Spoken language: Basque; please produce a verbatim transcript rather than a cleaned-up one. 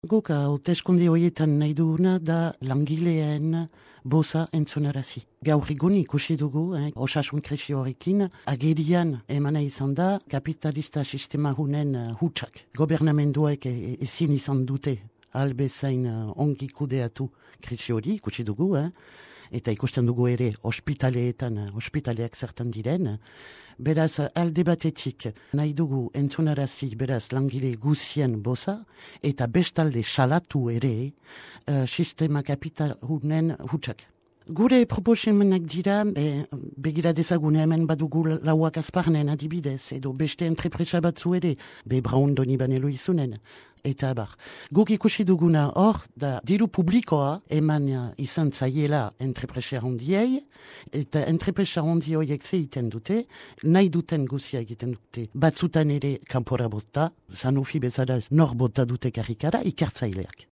Guk hauteskunde horietan nahi duguna da langileen boza entzunarazi. Gaur egun ikusi dugu, eh, osasun krisi horrekin, agerian emana izan da kapitalista sistema hunen uh, hutsak. Gobernamenduek e ezin izan dute albezain uh, ongi kudeatu krisi hori, ikusi dugu, eh? Eta ikusten dugu ere ospitaleetan, ospitaleak zertan diren. Beraz, alde batetik nahi dugu entzunarazi beraz langile guzien boza, eta bestalde salatu ere uh, sistema kapitalunen hutsak. Gure proposamenak dira, be, begira dezagun hemen badugu lauak azparnen adibidez, edo beste entrepresa batzu ere, be Braun doni banelo izunen, eta bar. Guk ikusi duguna hor, da diru publikoa eman izan zaiela entrepresa handiei, eta entrepresa handi horiek zeiten dute, nahi duten guzia egiten dute. Batzutan ere kanpora bota, Sanofi bezala nor bota dute karrikara, ikertzaileak.